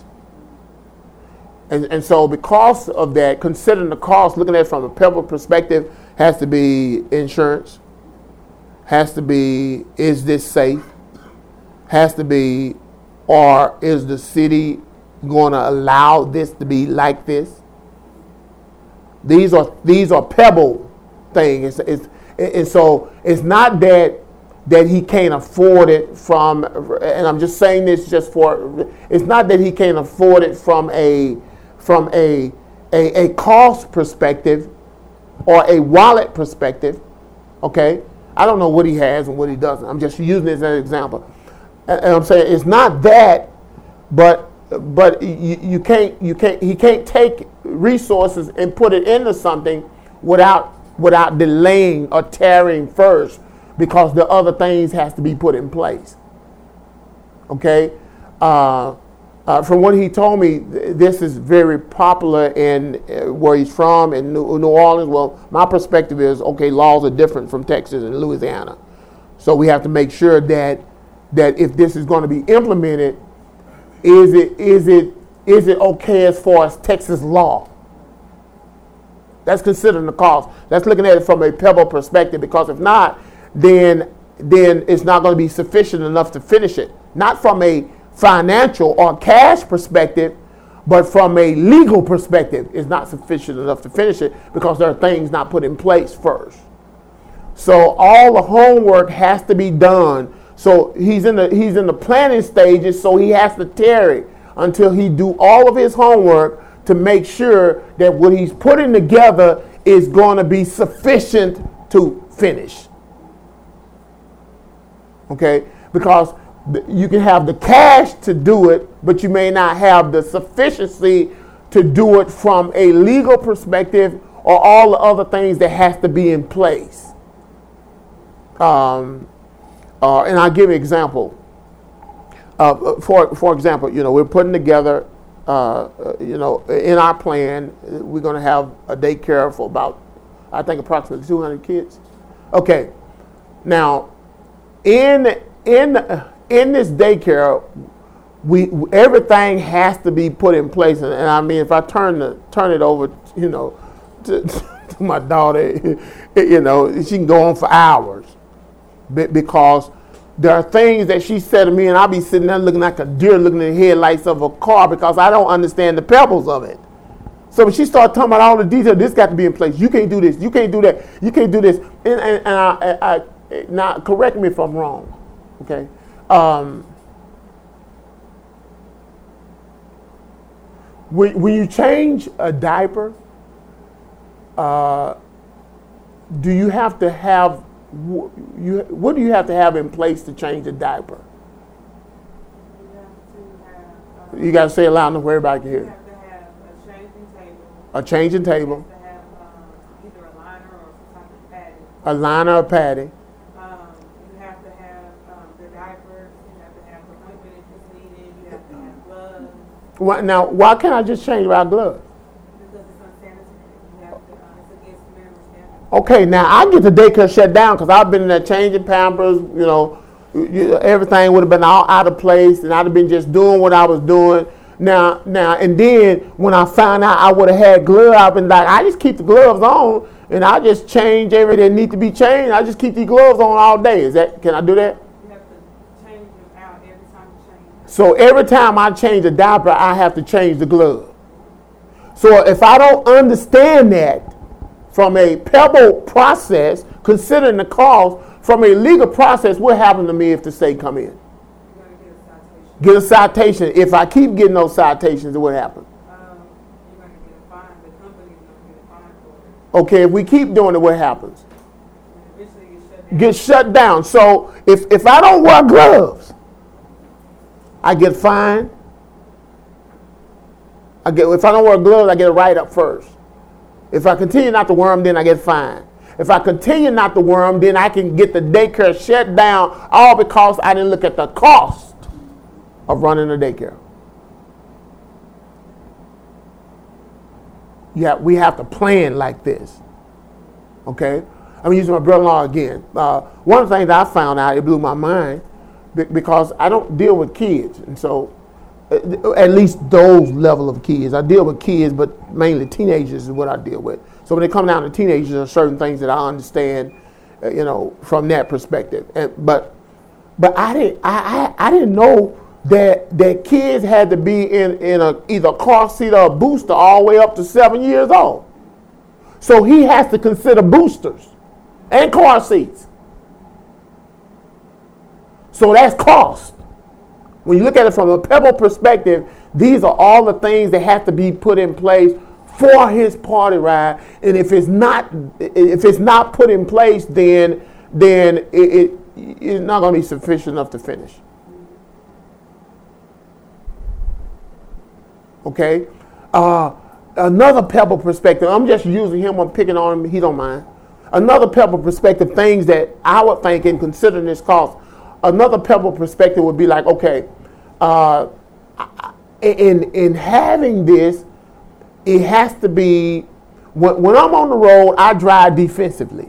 And and so because of that, considering the cost, looking at it from a pebble perspective, has to be insurance, has to be, is this safe, has to be, or is the city going to allow this to be like this? These are these are pebble things. It's, it's, and so it's not that that he can't afford it from, and I'm just saying this just for, it's not that he can't afford it from a from a a, a cost perspective or a wallet perspective. Okay, I don't know what he has and what he doesn't. I'm just using this as an example, and, and I'm saying it's not that, but. But you, you can't, you can't, he can't take resources and put it into something without without delaying or tarrying first, because the other things has to be put in place. Okay, uh, uh, from what he told me, th- this is very popular in uh, where he's from in New, New Orleans. Well, my perspective is okay. Laws are different from Texas and Louisiana, so we have to make sure that that if this is going to be implemented, Is it is it is it okay as far as Texas law? That's considering the cost. That's looking at it from a pebble perspective, because if not, then then it's not going to be sufficient enough to finish it. Not from a financial or cash perspective, but from a legal perspective, it's not sufficient enough to finish it because there are things not put in place first. So all the homework has to be done. So he's in the he's in the planning stages, so he has to tarry until he do all of his homework to make sure that what he's putting together is going to be sufficient to finish. Okay? Because you can have the cash to do it, but you may not have the sufficiency to do it from a legal perspective or all the other things that has to be in place. Um Uh, and I'll give you an example. Uh, for for example, you know, we're putting together, uh, you know, in our plan, we're going to have a daycare for about, I think, approximately two hundred kids. Okay. Now, in in in this daycare, we everything has to be put in place. And, and I mean, if I turn the turn it over, you know, to, to my daughter, you know, she can go on for hours. Because there are things that she said to me, and I'll be sitting there looking like a deer looking at the headlights of a car because I don't understand the pebbles of it. So when she started talking about all the details, this got to be in place. You can't do this. You can't do that. You can't do this. And, and, and I, I, I, now, correct me if I'm wrong. Okay. Um, when, when you change a diaper, uh, do you have to have You, what do you have to have in place to change the diaper? You have to have. Um, you got to say it loud enough where everybody can hear. You have to have a changing table. A changing table. You have to have um, either a liner or some type of padding. A liner or padding. Um, you have to have um, the diapers. You have to have the ointment if it's needed. You have to have gloves. Well, now, why can't I just change without gloves? Okay, now I get the daycare shut down because I've been in there changing Pampers, you know, you, everything would have been all out of place, and I'd have been just doing what I was doing. Now, now, and then when I found out I would have had gloves, I've been like, I just keep the gloves on, and I just change everything that need to be changed. I just keep these gloves on all day. Is that? Can I do that? You have to change them out every time you change. So every time I change a diaper, I have to change the glove. So if I don't understand that from a pebble process, considering the cost, from a legal process, what happens to me if the state come in? Get a citation. If I keep getting those citations, what happens? Um, you're going to get a fine. The company's going to get a fine for it. Okay, if we keep doing it, what happens? And eventually get shut down. Get shut down. So if, if I don't wear gloves, I get fined. I get if I don't wear gloves, I get a write-up first. If I continue not to wear them, then I get fined. If I continue not to wear them, then I can get the daycare shut down, all because I didn't look at the cost of running a daycare. Yeah, we have to plan like this. Okay? I'm using my brother-in-law again. Uh, one of the things I found out, it blew my mind, because I don't deal with kids. And so, at least those level of kids. I deal with kids, but mainly teenagers is what I deal with. So when they come down to teenagers, there are certain things that I understand, uh, you know, from that perspective. And, but but I didn't I, I, I didn't know that that kids had to be in, in a either car seat or a booster all the way up to seven years old. So he has to consider boosters and car seats. So that's cost. When you look at it from a pebble perspective, these are all the things that have to be put in place for his party ride. And if it's not, if it's not put in place, then then it, it it's not going to be sufficient enough to finish. Okay. Uh, another pebble perspective. I'm just using him. I'm picking on him. He don't mind. Another pebble perspective. Things that I would think in considering this cost. Another pebble perspective would be like, okay, uh, in in having this, it has to be, when, when I'm on the road, I drive defensively.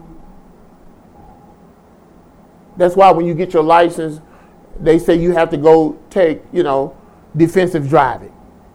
That's why when you get your license, they say you have to go take, you know, defensive driving.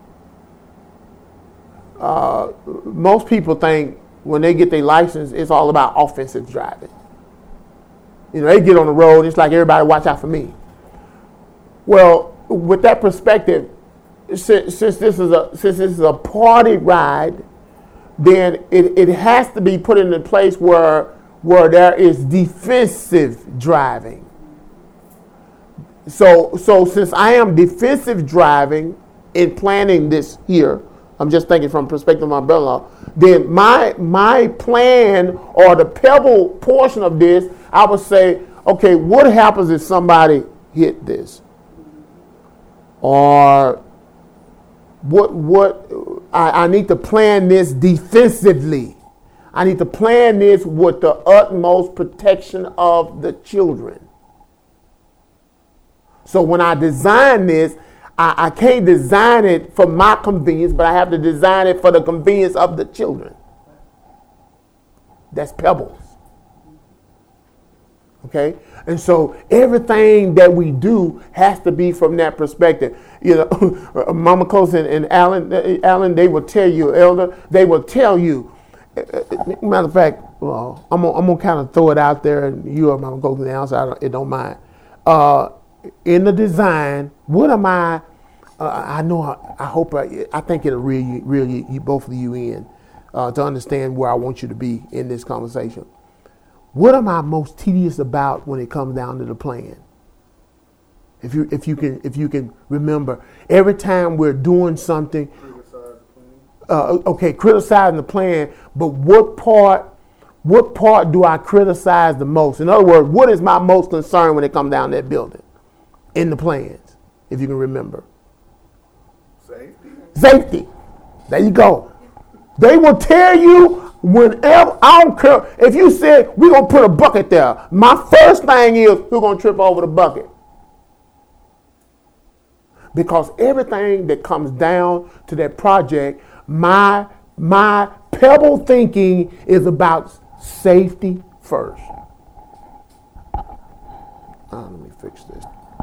Uh, most people think when they get their license, it's all about offensive driving. You know, they get on the road, it's like everybody watch out for me. Well, with that perspective, since, since this is a since this is a party ride, then it, it has to be put in a place where where there is defensive driving. So so since I am defensive driving in planning this here, I'm just thinking from the perspective of my brother-in-law, then my my plan or the pebble portion of this, I would say, okay, what happens if somebody hit this? Or what what I, I need to plan this defensively. I need to plan this with the utmost protection of the children. So when I design this, I, I can't design it for my convenience, but I have to design it for the convenience of the children. That's pebbles. Okay? And so everything that we do has to be from that perspective. You know, Mama Coast and, and Alan, Alan, they will tell you, Elder, they will tell you. Matter of fact, well, I'm gonna, I'm gonna kind of throw it out there, and you are Mama Coast and Alan, so I don't, it don't mind. Uh, in the design, what am I? Uh, I know. I, I hope. I, I think it'll reel you, reel you, you both of you in uh, to understand where I want you to be in this conversation. What am I most tedious about when it comes down to the plan? If you if you can if you can remember, every time we're doing something, uh, okay, criticizing the plan, but what part what part do I criticize the most? In other words, what is my most concern when it comes down that building in the plans? If you can remember, safety. Safety. There you go. They will tell you. Whenever, I don't care, if you said we're going to put a bucket there, my first thing is who's going to trip over the bucket? Because everything that comes down to that project, my, my pebble thinking is about safety first. Uh, let me fix this.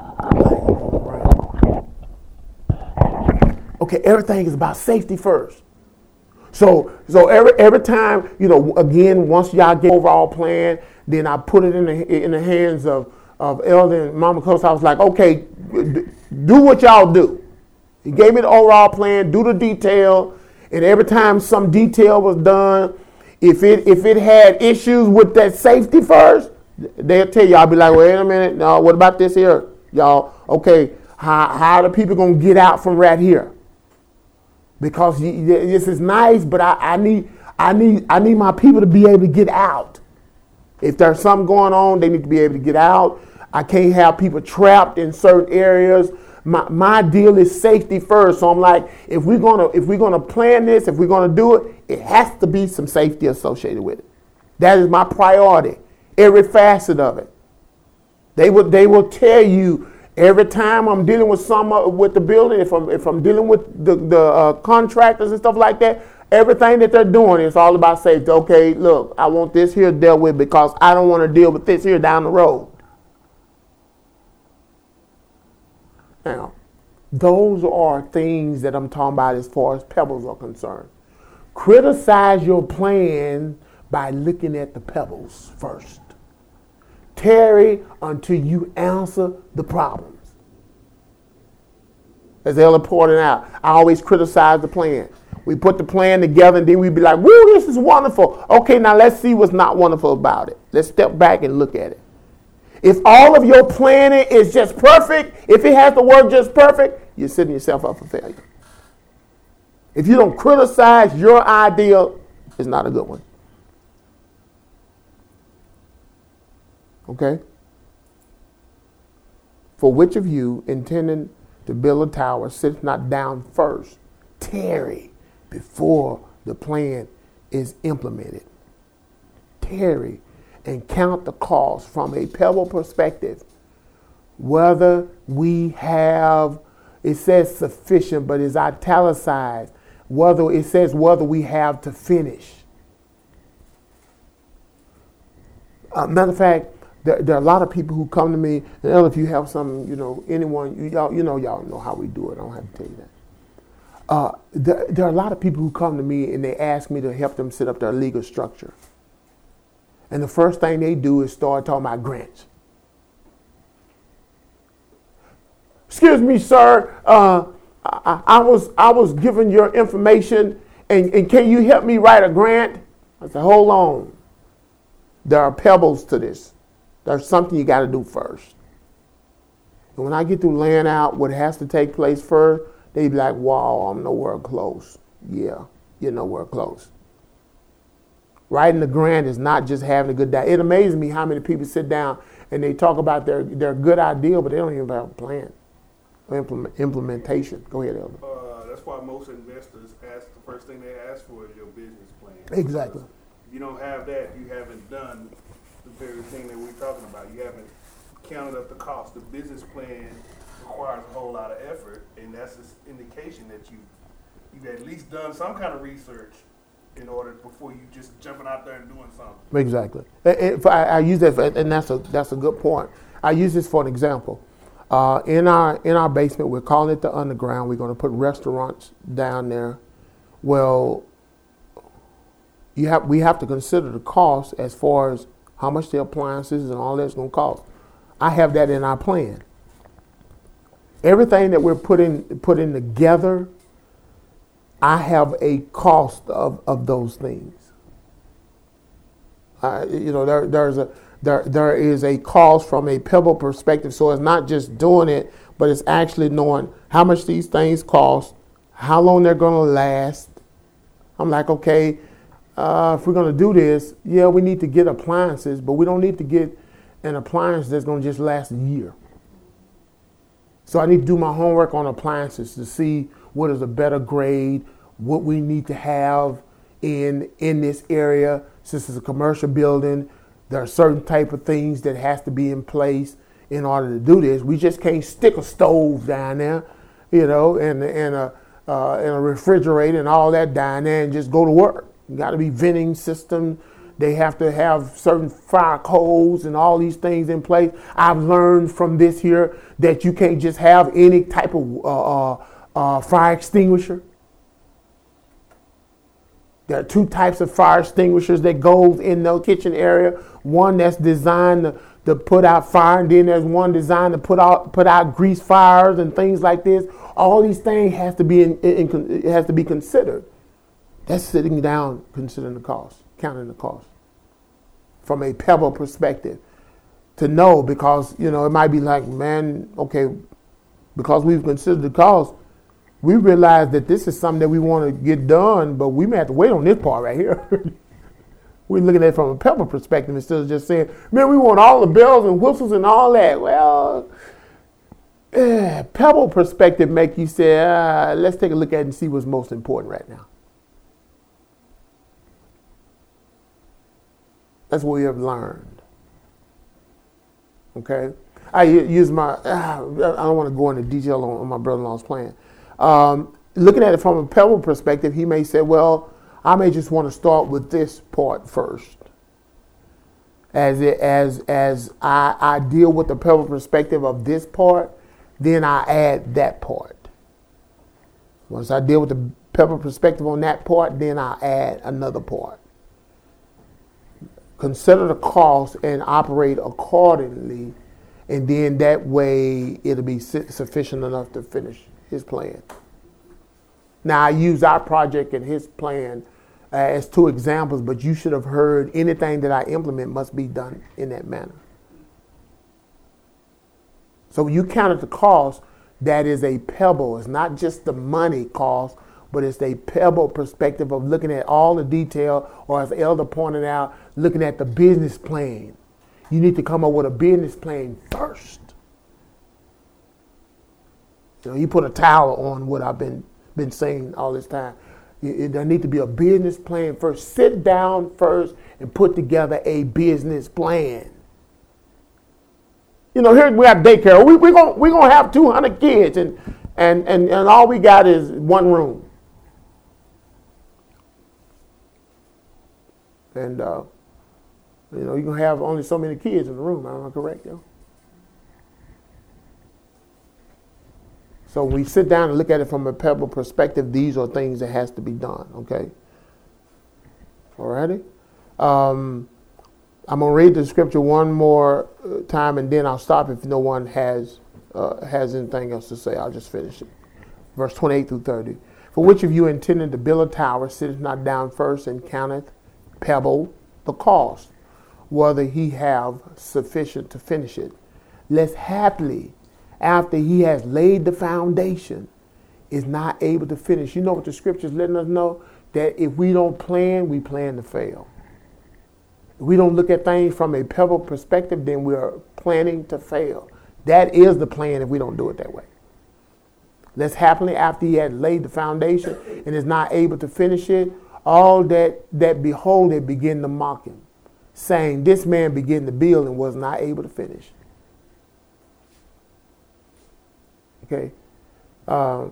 Okay, everything is about safety first. So, so every every time, you know, again, once y'all get overall plan, then I put it in the in the hands of of Elder and Mama Coast. I was like, okay, do what y'all do. He gave me the overall plan, do the detail, and every time some detail was done, if it if it had issues with that safety first, they'll tell you. I'll be like, wait a minute, no, what about this here, y'all? Okay, how how are the people gonna get out from right here? Because this is nice, but I, I need I need I need my people to be able to get out. If there's something going on, they need to be able to get out. I can't have people trapped in certain areas. My my deal is safety first. So I'm like, if we're gonna if we're gonna plan this, if we're gonna do it, it has to be some safety associated with it. That is my priority. Every facet of it. They will they will tell you. Every time I'm dealing with some uh, with the building, if I'm if I'm dealing with the the uh, contractors and stuff like that, everything that they're doing is all about safety. Okay, look, I want this here dealt with because I don't want to deal with this here down the road. Now, those are things that I'm talking about as far as pebbles are concerned. Criticize your plan by looking at the pebbles first. Tarry until you answer the problems. As Ella pointed out, I always criticize the plan. We put the plan together and then we'd be like, woo, this is wonderful. Okay, now let's see what's not wonderful about it. Let's step back and look at it. If all of your planning is just perfect, if it has to work just perfect, you're setting yourself up for failure. If you don't criticize your idea, it's not a good one. Okay? For which of you intending to build a tower sits not down first, tarry before the plan is implemented. Tarry and count the cost from a pebble perspective. Whether we have, it says sufficient, but it's italicized. Whether it says whether we have to finish. Uh, matter of fact, There, there are a lot of people who come to me, and if you have some, you know, anyone, you, y'all, you know, y'all know how we do it. I don't have to tell you that. Uh, there, there are a lot of people who come to me and they ask me to help them set up their legal structure. And the first thing they do is start talking about grants. Excuse me, sir. Uh, I, I was I was given your information, and, and can you help me write a grant? I said, hold on. There are pebbles to this. There's something you got to do first. And when I get through laying out what has to take place first, they be like, wow, I'm nowhere close. Yeah, you're nowhere close. Writing the grant is not just having a good day. It amazes me how many people sit down and they talk about their, their good idea, but they don't even have a plan or implement, implementation. Go ahead, Elder. Uh, that's why most investors ask, the first thing they ask for is your business plan. Exactly. Because if you don't have that, you haven't done the very thing that we're talking about. You haven't counted up the cost. The business plan requires a whole lot of effort, and that's an indication that you you've at least done some kind of research in order before you just jumping out there and doing something. Exactly. If I, I use that, for, and that's a that's a good point. I use this for an example. Uh, in our in our basement, we're calling it the underground. We're going to put restaurants down there. Well, you have we have to consider the cost as far as how much the appliances and all that's going to cost. I have that in our plan. Everything that we're putting putting together, I have a cost of, of those things. Uh, you know, there there's a there there is a cost from a pebble perspective. So it's not just doing it, but it's actually knowing how much these things cost, how long they're going to last. I'm like, okay. Uh, if we're going to do this, yeah, we need to get appliances, but we don't need to get an appliance that's going to just last a year. So I need to do my homework on appliances to see what is a better grade, what we need to have in in this area. Since it's a commercial building, there are certain type of things that has to be in place in order to do this. We just can't stick a stove down there, you know, and, and, a, uh, and a refrigerator and all that down there and just go to work. You got to be venting system. They have to have certain fire codes and all these things in place. I've learned from this here that you can't just have any type of uh, uh, uh, fire extinguisher. There are two types of fire extinguishers that goes in the kitchen area. One that's designed to, to put out fire, and then there's one designed to put out put out grease fires and things like this. All these things has to be in, in, in, it has to be considered. That's sitting down, considering the cost, counting the cost from a Pebble perspective. To know, because you know it might be like, man, okay, because we've considered the cost. We realize that this is something that we want to get done, but we may have to wait on this part right here. We're looking at it from a Pebble perspective instead of just saying, man, we want all the bells and whistles and all that. Well, eh, Pebble perspective make you say, uh, let's take a look at it and see what's most important right now. That's what we have learned. Okay? I use my, uh, I don't want to go into detail on, on my brother-in-law's plan. Um, looking at it from a Pebble perspective, he may say, well, I may just want to start with this part first. As it, as as I, I deal with the Pebble perspective of this part, then I add that part. Once I deal with the Pebble perspective on that part, then I add another part. Consider the cost and operate accordingly, and then that way it'll be sufficient enough to finish his plan. Now, I use our project and his plan uh, as two examples, but you should have heard anything that I implement must be done in that manner. So when you count the cost, that is a Pebble. It's not just the money cost, but it's a Pebble perspective of looking at all the detail, or as Elder pointed out, looking at the business plan. You need to come up with a business plan first. You know, you put a towel on what I've been been saying all this time. You, there need to be a business plan first. Sit down first and put together a business plan. You know, here we have daycare. We, we're going we're gonna have two hundred kids, and, and, and, and all we got is one room. And, uh, you know, you're going to have only so many kids in the room. Am I correct, yo? So when we sit down and look at it from a Pebble perspective, these are things that has to be done, okay? Alrighty? Um, I'm going to read the scripture one more time, and then I'll stop if no one has uh, has anything else to say. I'll just finish it. Verse twenty-eight through thirty. For which of you intending to build a tower sitteth not down first and counteth Pebble the cost, whether he have sufficient to finish it, lest haply after he has laid the foundation, is not able to finish. You know what the scripture is letting us know? That if we don't plan, we plan to fail. If we don't look at things from a Pebble perspective, then we are planning to fail. That is the plan if we don't do it that way. Lest happily after he had laid the foundation and is not able to finish it, all that, that behold it begin to mock him, saying, this man began to build and was not able to finish. Okay. Uh,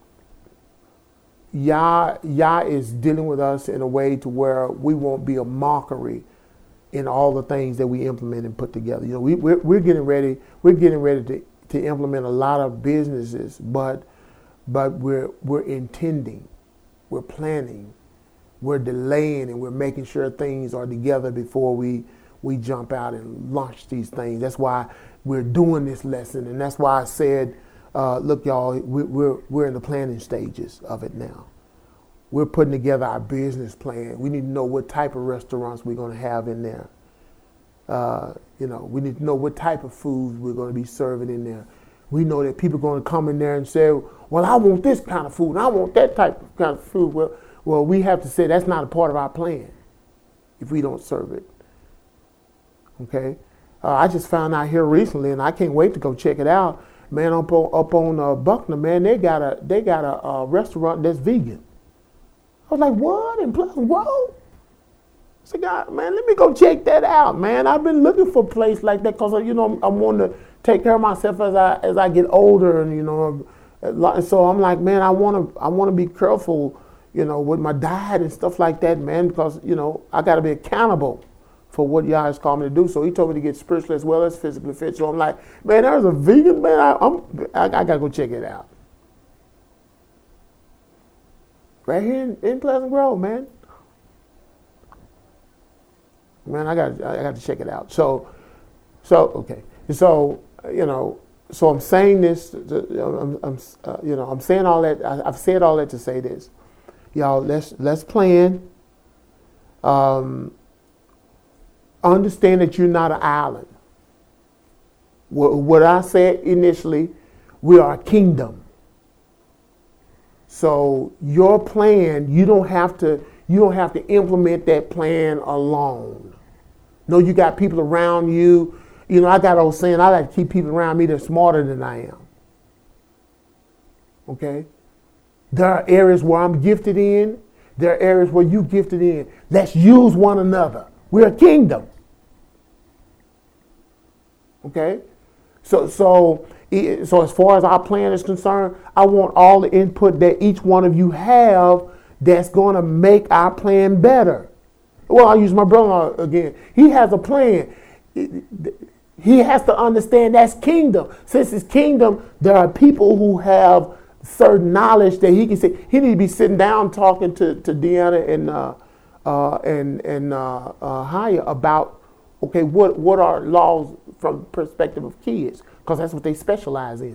Yah, Yah is dealing with us in a way to where we won't be a mockery in all the things that we implement and put together. You know, we, we're, we're getting ready. We're getting ready to, to implement a lot of businesses, but but we're we're intending, we're planning, we're delaying, and we're making sure things are together before we we jump out and launch these things. That's why we're doing this lesson, and that's why I said, uh, look, y'all, we, we're we're in the planning stages of it now. We're putting together our business plan. We need to know what type of restaurants we're going to have in there. Uh, you know, we need to know what type of foods we're going to be serving in there. We know that people are going to come in there and say, well, I want this kind of food, and I want that type of kind of food. Well, well, we have to say that's not a part of our plan if we don't serve it. Okay? Uh, I just found out here recently, and I can't wait to go check it out. Man, up on, up on uh, Buckner, man, they got a they got a, a restaurant that's vegan. I was like, what? In Pleasant Grove? I said, God, man, let me go check that out, man. I've been looking for a place like that because, you know, I want to take care of myself as I as I get older, and you know, so I'm like, man, I want to I want to be careful, you know, with my diet and stuff like that, man, because, you know, I got to be accountable for what y'all has called me to do. So he told me to get spiritually as well as physically fit. So I'm like, man, there's a vegan, man. I, I'm, I, I got to go check it out. Right here in, in Pleasant Grove, man. Man, I got, I got to check it out. So, so okay. So, you know, so I'm saying this, to, I'm, I'm uh, you know, I'm saying all that, I, I've said all that to say this. Y'all, let's, let's plan. Um, understand that you're not an island. What, what I said initially, we are a kingdom. So your plan, you don't have to, you don't have to implement that plan alone. No, you got people around you. You know, I got old saying, I like to keep people around me that are smarter than I am. Okay? There are areas where I'm gifted in. There are areas where you're gifted in. Let's use one another. We're a kingdom. Okay? So, so, so as far as our plan is concerned, I want all the input that each one of you have that's going to make our plan better. Well, I'll use my brother again. He has a plan. He has to understand that's kingdom. Since it's kingdom, there are people who have certain knowledge that he can say. He need to be sitting down talking to, to Deanna and uh, uh, and and uh, uh, Haya about, okay, what what are laws from the perspective of kids, because that's what they specialize in.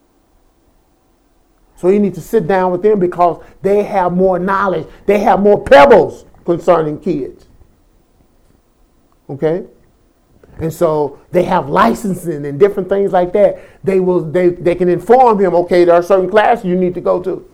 So you need to sit down with them because they have more knowledge. They have more pebbles concerning kids. Okay? And so they have licensing and different things like that. They will they, they can inform him, okay, there are certain classes you need to go to.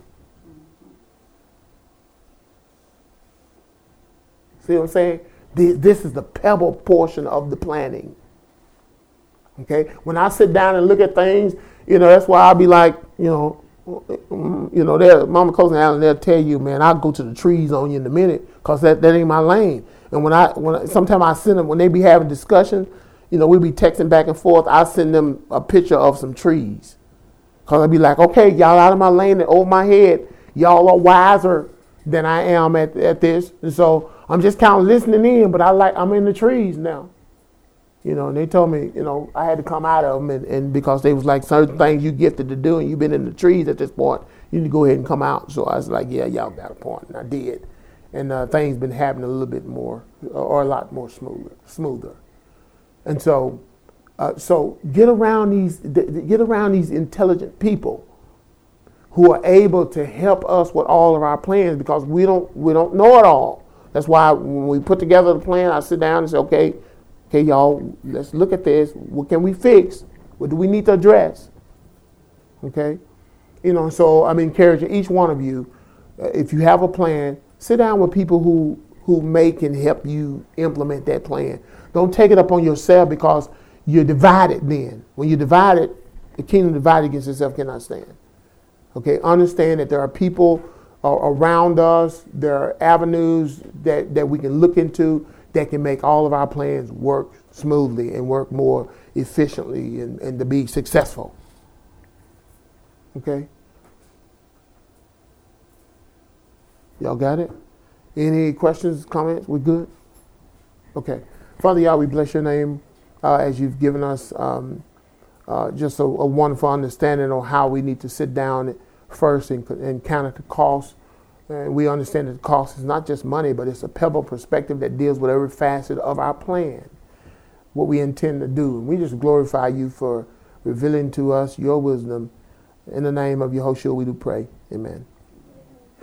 See what I'm saying? This is the pebble portion of the planning. Okay? When I sit down and look at things, you know, that's why I'll be like, you know, you know, there, Mama Cousin Allen, they'll tell you, man, I'll go to the trees on you in a minute because that, that ain't my lane. And when I, when sometimes I send them, when they be having discussion, you know, we be texting back and forth, I send them a picture of some trees. Because I'll be like, okay, y'all out of my lane and over my head, y'all are wiser than I am at, at this. And so I'm just kind of listening in, but I like, I'm in the trees now. You know, and they told me, you know, I had to come out of them and, and because they was like certain things you gifted to do and you've been in the trees at this point, you need to go ahead and come out. So I was like, yeah, y'all got a point. And I did. And uh, things been happening a little bit more or a lot more smoother. smoother. And so, uh, so get around these, get around these intelligent people who are able to help us with all of our plans because we don't, we don't know it all. That's why when we put together the plan, I sit down and say, okay, okay, y'all, let's look at this. What can we fix? What do we need to address? Okay? You know, so I'm encouraging each one of you, uh, if you have a plan, sit down with people who, who make and help you implement that plan. Don't take it up on yourself because you're divided then. When you're divided, the kingdom divided against itself cannot stand. Okay? Understand that there are people uh, around us, there are avenues that, that we can look into that can make all of our plans work smoothly and work more efficiently and, and to be successful. Okay? Y'all got it? Any questions, comments? We good? Okay. Father, y'all, we bless your name uh, as you've given us um, uh, just a, a wonderful understanding on how we need to sit down first and, and count the cost. And we understand that the cost is not just money, but it's a pebble perspective that deals with every facet of our plan, what we intend to do. And we just glorify you for revealing to us your wisdom. In the name of Yehoshua, we do pray. Amen.